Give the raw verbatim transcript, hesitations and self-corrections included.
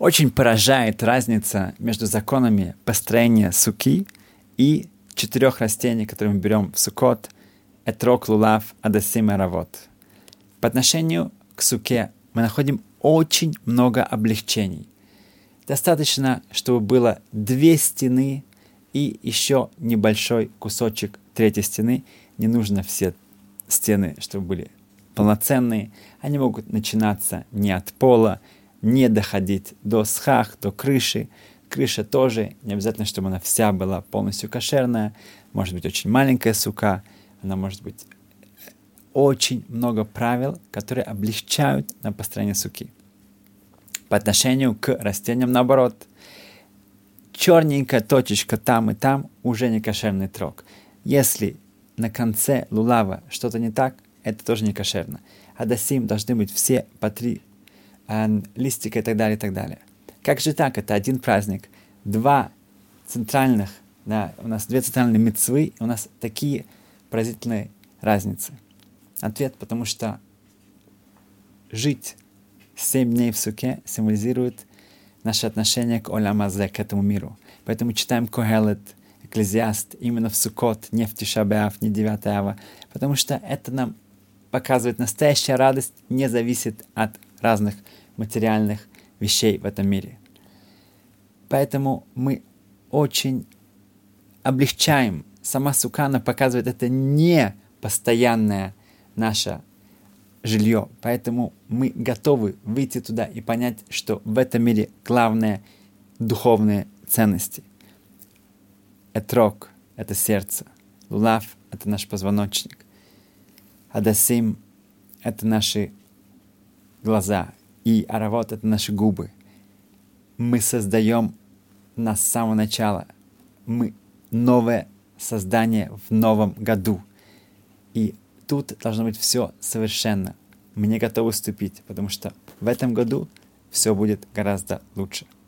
Очень поражает разница между законами построения суки и четырех растений, которые мы берем в суккот: этрог, лулав, адасим и аравот. По отношению к суке мы находим очень много облегчений. Достаточно, чтобы было две стены и еще небольшой кусочек третьей стены. Не нужно все стены, чтобы были полноценные. Они могут начинаться не от пола, не доходить до схах, до крыши. Крыша тоже, не обязательно, чтобы она вся была полностью кошерная. Может быть очень маленькая сука, она может быть... Очень много правил, которые облегчают на построение суки. По отношению к растениям, наоборот, черненькая точечка там и там уже не кошерный трог. Если на конце лулава что-то не так, это тоже не кошерно. Адасим должны быть все по три э, листика и так далее, и так далее. Как же так? Это один праздник. Два центральных, да, у нас две центральные мицвы, и у нас такие поразительные разницы. Ответ: потому что жить семь дней в суке символизирует наше отношение к Олам Азе, к этому миру. Поэтому читаем Когелет, Экклезиаст именно в Суккот, не в Тиша б'Ав, не девятого ава, потому что это нам показывает, настоящая радость не зависит от разных материальных вещей в этом мире. Поэтому мы очень облегчаем. Сама сука, она показывает, это не постоянное наше жилье. Поэтому мы готовы выйти туда и понять, что в этом мире главное духовные ценности. Этрог — это сердце. Лулав — это наш позвоночник. Адасим — это наши глаза. И аравот — это наши губы. Мы создаем нас с самого начала. Мы новое создание в новом году. И тут должно быть все совершенно. Мы не готовы вступить, потому что в этом году все будет гораздо лучше.